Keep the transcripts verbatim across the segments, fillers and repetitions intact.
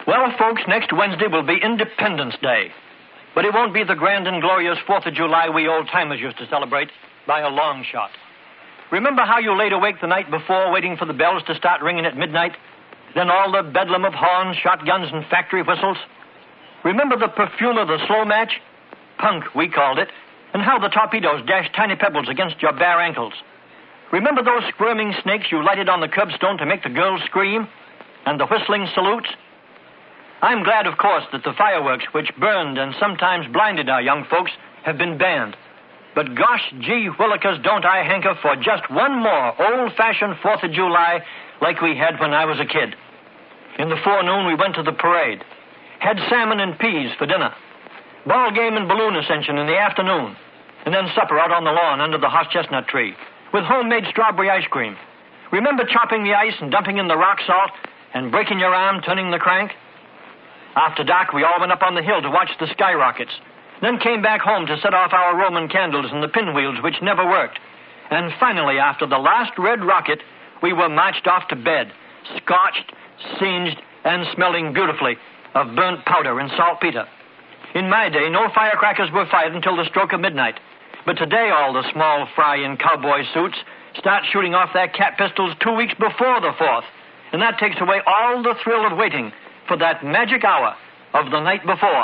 Well, folks, next Wednesday will be Independence Day. But it won't be the grand and glorious fourth of July we old-timers used to celebrate by a long shot. Remember how you laid awake the night before waiting for the bells to start ringing at midnight? Then all the bedlam of horns, shotguns, and factory whistles? Remember the perfume of the slow match? Punk, we called it. And how the torpedoes dashed tiny pebbles against your bare ankles? Remember those squirming snakes you lighted on the curbstone to make the girls scream? And the whistling salutes? I'm glad, of course, that the fireworks, which burned and sometimes blinded our young folks, have been banned. But gosh, gee willikers, don't I hanker for just one more old-fashioned fourth of July like we had when I was a kid. In the forenoon, we went to the parade. Had salmon and peas for dinner. Ball game and balloon ascension in the afternoon. And then supper out on the lawn under the horse chestnut tree with homemade strawberry ice cream. Remember chopping the ice and dumping in the rock salt and breaking your arm turning the crank? After dark, we all went up on the hill to watch the skyrockets. Then came back home to set off our Roman candles and the pinwheels, which never worked. And finally, after the last red rocket, we were marched off to bed, scorched, singed, and smelling beautifully of burnt powder and saltpeter. In my day, no firecrackers were fired until the stroke of midnight. But today, all the small fry in cowboy suits start shooting off their cat pistols two weeks before the fourth. And that takes away all the thrill of waiting for that magic hour of the night before.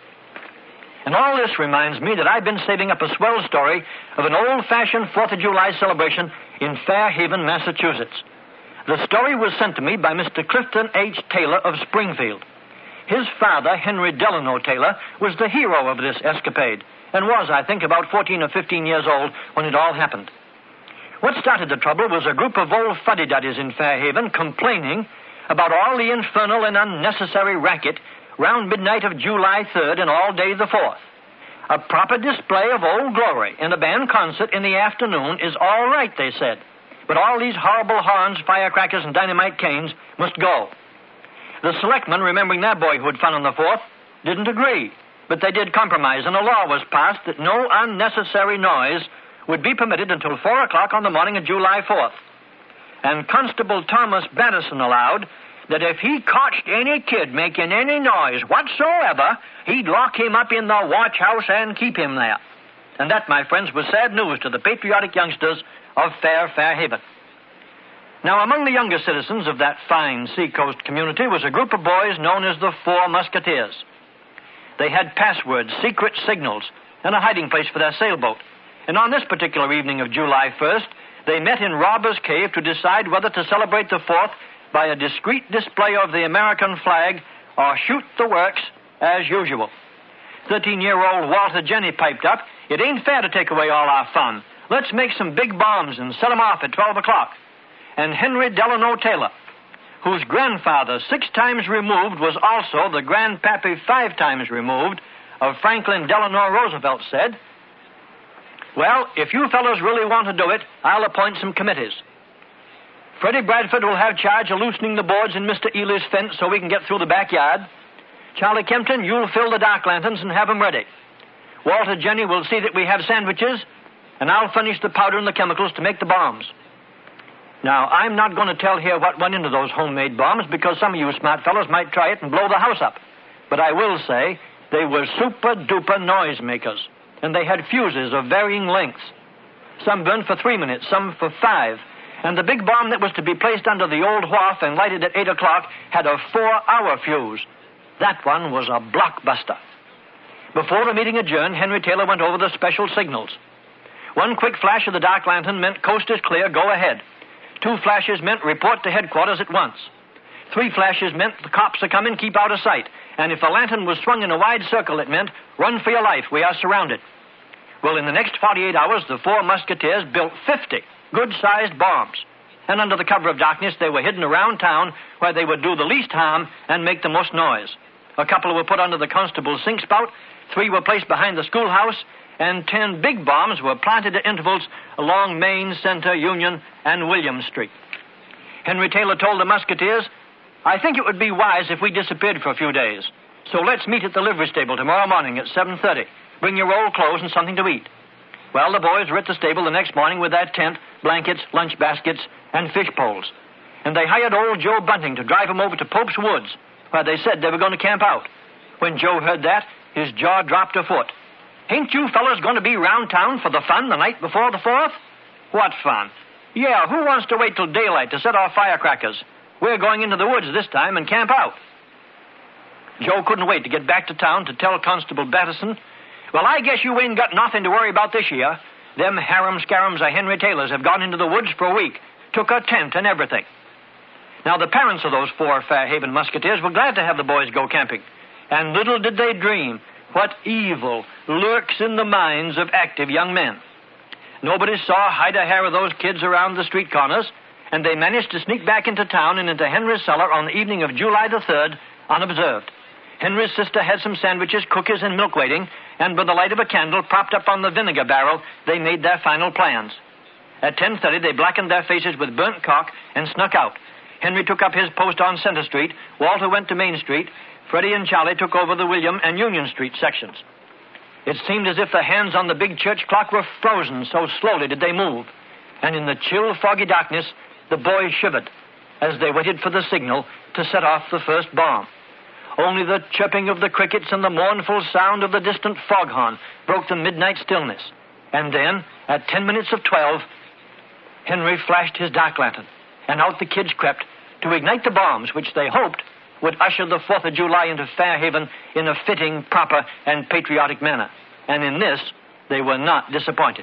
And all this reminds me that I've been saving up a swell story of an old-fashioned fourth of July celebration in Fairhaven, Massachusetts. The story was sent to me by Mister Clifton H. Taylor of Springfield. His father, Henry Delano Taylor, was the hero of this escapade and was, I think, about fourteen or fifteen years old when it all happened. What started the trouble was a group of old fuddy-duddies in Fairhaven complaining about all the infernal and unnecessary racket round midnight of July third and all day the fourth. A proper display of Old Glory and a band concert in the afternoon is all right, they said. But all these horrible horns, firecrackers, and dynamite canes must go. The selectmen, remembering their boyhood fun on the fourth, didn't agree. But they did compromise, and a law was passed that no unnecessary noise would be permitted until four o'clock on the morning of July fourth. And Constable Thomas Battison allowed that if he caught any kid making any noise whatsoever, he'd lock him up in the watch house and keep him there. And that, my friends, was sad news to the patriotic youngsters of fair Fairhaven. Now, among the younger citizens of that fine seacoast community was a group of boys known as the Four Musketeers. They had passwords, secret signals, and a hiding place for their sailboat. And on this particular evening of July first, they met in Robber's Cave to decide whether to celebrate the fourth by a discreet display of the American flag or shoot the works as usual. Thirteen-year-old Walter Jenny piped up, "It ain't fair to take away all our fun. Let's make some big bombs and set 'em off at twelve o'clock. And Henry Delano Taylor, whose grandfather six times removed was also the grandpappy five times removed of Franklin Delano Roosevelt, said, "Well, if you fellows really want to do it, I'll appoint some committees. Freddie Bradford will have charge of loosening the boards in Mister Ely's fence so we can get through the backyard. Charlie Kempton, you'll fill the dark lanterns and have 'em ready. Walter Jenny will see that we have sandwiches, and I'll furnish the powder and the chemicals to make the bombs." Now, I'm not going to tell here what went into those homemade bombs because some of you smart fellows might try it and blow the house up. But I will say they were super-duper noisemakers, and they had fuses of varying lengths. Some burned for three minutes, some for five. And the big bomb that was to be placed under the old wharf and lighted at eight o'clock had a four-hour fuse. That one was a blockbuster. Before the meeting adjourned, Henry Taylor went over the special signals. One quick flash of the dark lantern meant coast is clear, go ahead. Two flashes meant report to headquarters at once. Three flashes meant the cops are coming, keep out of sight. And if the lantern was swung in a wide circle, it meant run for your life, we are surrounded. Well, in the next forty-eight hours, the Four Musketeers built fifty good-sized bombs. And under the cover of darkness, they were hidden around town where they would do the least harm and make the most noise. A couple were put under the constable's sink spout, three were placed behind the schoolhouse, and ten big bombs were planted at intervals along Main, Center, Union, and William Street. Henry Taylor told the Musketeers, "I think it would be wise if we disappeared for a few days. So let's meet at the livery stable tomorrow morning at seven thirty. Bring your old clothes and something to eat." Well, the boys were at the stable the next morning with their tent, blankets, lunch baskets, and fish poles. And they hired old Joe Bunting to drive them over to Pope's Woods, Why, they said they were going to camp out. When Joe heard that, his jaw dropped a foot. Ain't you fellas going to be round town for the fun the night before the fourth? What fun? Yeah, who wants to wait till daylight to set off firecrackers? We're going into the woods this time and camp out. Joe couldn't wait to get back to town to tell Constable Batterson, well, I guess you ain't got nothing to worry about this year. Them harum-scarums of Henry Taylors have gone into the woods for a week, took a tent and everything. Now, the parents of those four Fairhaven musketeers were glad to have the boys go camping. And little did they dream what evil lurks in the minds of active young men. Nobody saw hide a hair of those kids around the street corners, and they managed to sneak back into town and into Henry's cellar on the evening of July the third, unobserved. Henry's sister had some sandwiches, cookies, and milk waiting, and by the light of a candle propped up on the vinegar barrel, they made their final plans. At ten thirty, they blackened their faces with burnt cork and snuck out. Henry took up his post on Center Street, Walter went to Main Street, Freddie and Charlie took over the William and Union Street sections. It seemed as if the hands on the big church clock were frozen, so slowly did they move. And in the chill, foggy darkness, the boys shivered as they waited for the signal to set off the first bomb. Only the chirping of the crickets and the mournful sound of the distant foghorn broke the midnight stillness. And then, at ten minutes of twelve, Henry flashed his dark lantern, and out the kids crept to ignite the bombs, which they hoped would usher the fourth of July into Fairhaven in a fitting, proper, and patriotic manner. And in this, they were not disappointed.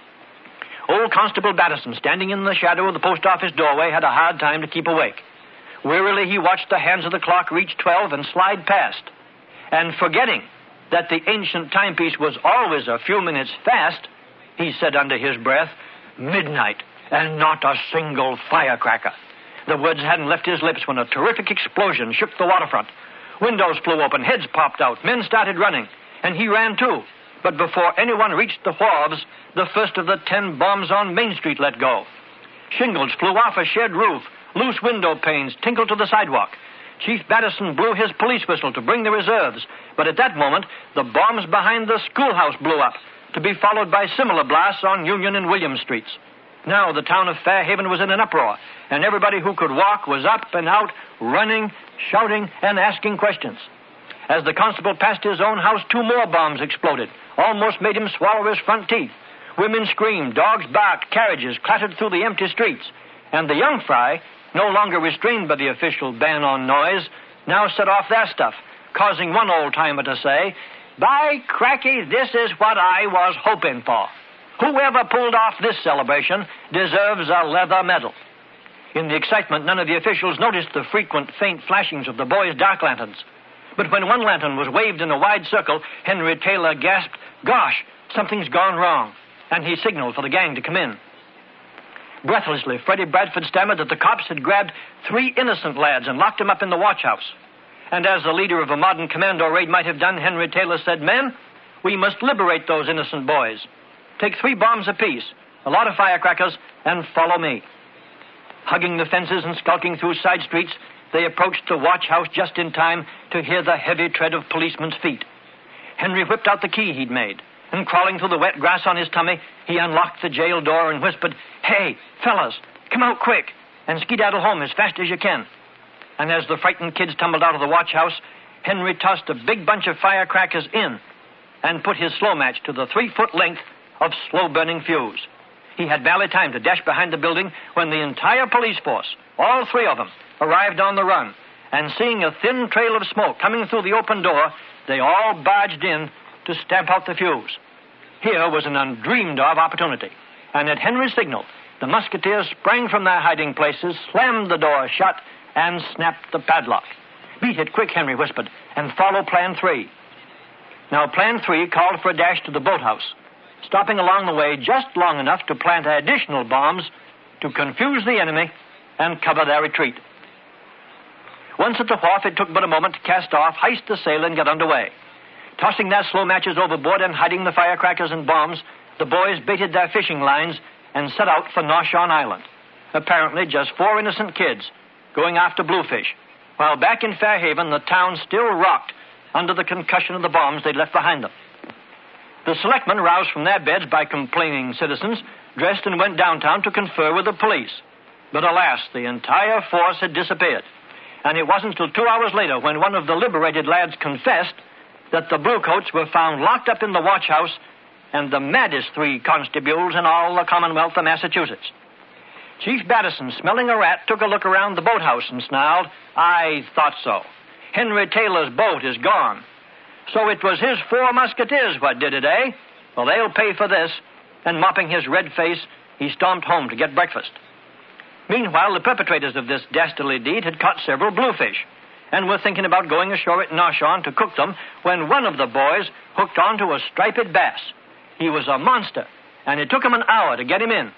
Old Constable Batterson, standing in the shadow of the post office doorway, had a hard time to keep awake. Wearily, he watched the hands of the clock reach twelve and slide past. And forgetting that the ancient timepiece was always a few minutes fast, he said under his breath, midnight, and not a single firecracker. The words hadn't left his lips when a terrific explosion shook the waterfront. Windows flew open, heads popped out, men started running, and he ran too. But before anyone reached the wharves, the first of the ten bombs on Main Street let go. Shingles flew off a shed roof. Loose window panes tinkled to the sidewalk. Chief Batterson blew his police whistle to bring the reserves, but at that moment, the bombs behind the schoolhouse blew up, to be followed by similar blasts on Union and William Streets. Now the town of Fairhaven was in an uproar, and everybody who could walk was up and out, running, shouting, and asking questions. As the constable passed his own house, two more bombs exploded, almost made him swallow his front teeth. Women screamed, dogs barked, carriages clattered through the empty streets, and the young fry, no longer restrained by the official ban on noise, now set off their stuff, causing one old-timer to say, by cracky, this is what I was hoping for. Whoever pulled off this celebration deserves a leather medal. In the excitement, none of the officials noticed the frequent faint flashings of the boys' dark lanterns. But when one lantern was waved in a wide circle, Henry Taylor gasped, gosh, something's gone wrong, and he signaled for the gang to come in. Breathlessly, Freddie Bradford stammered that the cops had grabbed three innocent lads and locked them up in the watch house. And as the leader of a modern commando raid might have done, Henry Taylor said, men, we must liberate those innocent boys. Take three bombs apiece, a lot of firecrackers, and follow me. Hugging the fences and skulking through side streets, they approached the watch house just in time to hear the heavy tread of policemen's feet. Henry whipped out the key he'd made, and crawling through the wet grass on his tummy, he unlocked the jail door and whispered, hey, fellas, come out quick, and skedaddle home as fast as you can. And as the frightened kids tumbled out of the watch house, Henry tossed a big bunch of firecrackers in and put his slow match to the three-foot length of slow-burning fuse. He had barely time to dash behind the building when the entire police force, all three of them, arrived on the run, and seeing a thin trail of smoke coming through the open door, they all barged in to stamp out the fuse. Here was an undreamed-of opportunity, and at Henry's signal, the musketeers sprang from their hiding places, slammed the door shut, and snapped the padlock. Beat it quick, Henry whispered, and follow Plan Three. Now, Plan Three called for a dash to the boathouse, stopping along the way just long enough to plant additional bombs to confuse the enemy and cover their retreat. Once at the wharf, it took but a moment to cast off, hoist the sail, and get underway. Tossing their slow matches overboard and hiding the firecrackers and bombs, the boys baited their fishing lines and set out for Noshawn Island. Apparently just four innocent kids going after bluefish, while back in Fairhaven, the town still rocked under the concussion of the bombs they'd left behind them. The selectmen, roused from their beds by complaining citizens, dressed and went downtown to confer with the police. But alas, the entire force had disappeared. And it wasn't till two hours later when one of the liberated lads confessed that the bluecoats were found locked up in the watch house and the maddest three constables in all the Commonwealth of Massachusetts. Chief Battison, smelling a rat, took a look around the boathouse and snarled, "I thought so. Henry Taylor's boat is gone. So it was his four musketeers what did it, eh? Well, they'll pay for this." And mopping his red face, he stomped home to get breakfast. Meanwhile, the perpetrators of this dastardly deed had caught several bluefish and were thinking about going ashore at Noshon to cook them when one of the boys hooked onto a striped bass. He was a monster, and it took him an hour to get him in.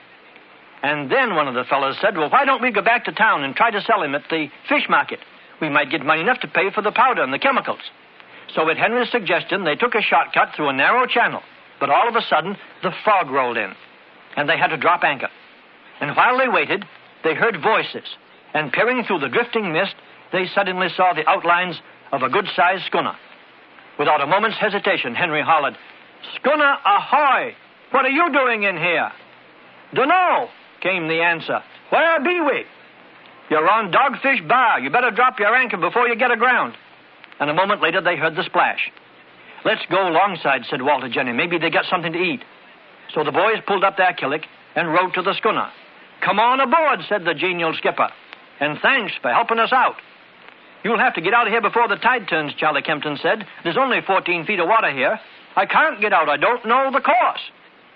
And then one of the fellows said, "Well, why don't we go back to town and try to sell him at the fish market? We might get money enough to pay for the powder and the chemicals." So at Henry's suggestion, they took a shortcut through a narrow channel. But all of a sudden, the fog rolled in, and they had to drop anchor. And while they waited, they heard voices, and peering through the drifting mist, they suddenly saw the outlines of a good-sized schooner. Without a moment's hesitation, Henry hollered, "Schooner ahoy! What are you doing in here?" "Dunno," came the answer. "Where be we?" "You're on Dogfish Bar. You better drop your anchor before you get aground." And a moment later, they heard the splash. "Let's go alongside," said Walter Jenney. "Maybe they got something to eat." So the boys pulled up their killick and rowed to the schooner. "Come on aboard," said the genial skipper, "and thanks for helping us out." "You'll have to get out of here before the tide turns," Charlie Kempton said. "There's only fourteen feet of water here. I can't get out. I don't know the course."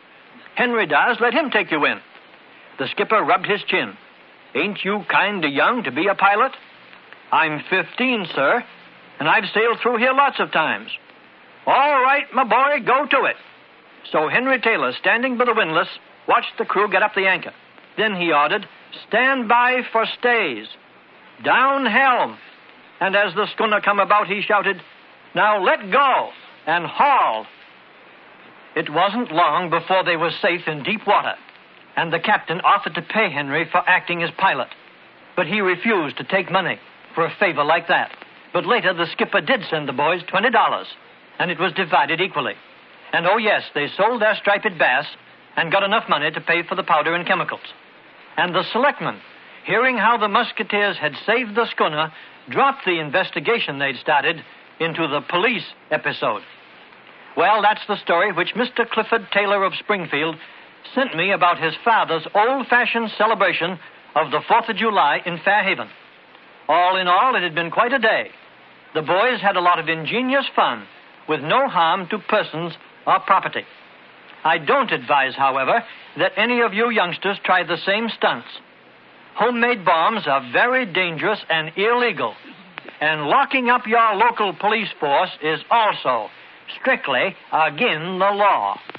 "Henry does. Let him take you in." The skipper rubbed his chin. "Ain't you kind of young to be a pilot?" "I'm fifteen, sir, and I've sailed through here lots of times." "All right, my boy, go to it." So Henry Taylor, standing by the windlass, watched the crew get up the anchor. Then he ordered, "Stand by for stays. Down helm." And as the schooner come about, he shouted, "Now let go and haul." It wasn't long before they were safe in deep water, and the captain offered to pay Henry for acting as pilot. But he refused to take money for a favor like that. But later, the skipper did send the boys twenty dollars, and it was divided equally. And oh yes, they sold their striped bass and got enough money to pay for the powder and chemicals. And the selectmen, hearing how the musketeers had saved the schooner, dropped the investigation they'd started into the police episode. Well, that's the story which Mister Clifford Taylor of Springfield sent me about his father's old-fashioned celebration of the fourth of July in Fairhaven. All in all, it had been quite a day. The boys had a lot of ingenious fun with no harm to persons or property. I don't advise, however, that any of you youngsters try the same stunts. Homemade bombs are very dangerous and illegal, and locking up your local police force is also strictly against the law.